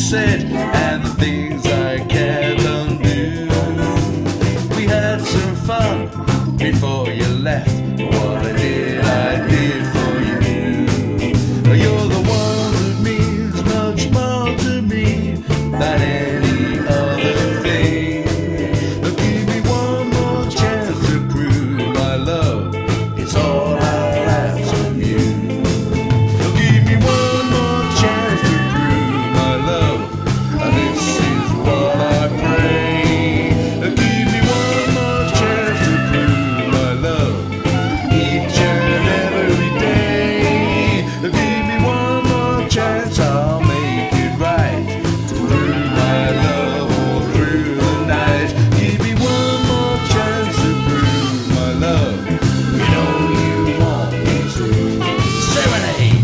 said and the things I can't undo. We had some fun before you left. What I did for you. You're the one that means much more to me than any other thing. Give me one more chance to prove my love. It's all I'll ask of you. Give me one more chance to prove my love. This is what I pray. Give me one more chance to prove my love each and every day. Give me one more chance, I'll make it right. Through my love all through the night. Give me one more chance to prove my love. You know you want me to. Serenade.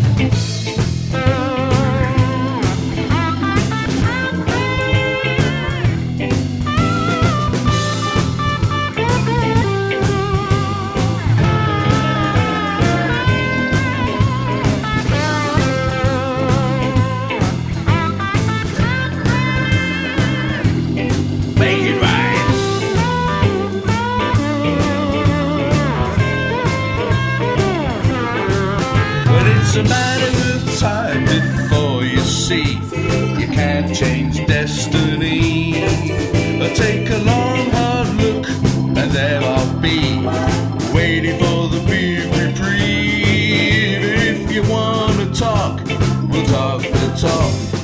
Make it right. But it's a matter of time before you see you can't change destiny. Take a long hard look and there I'll be, waiting for the big reprieve. If you wanna talk, we'll talk the talk.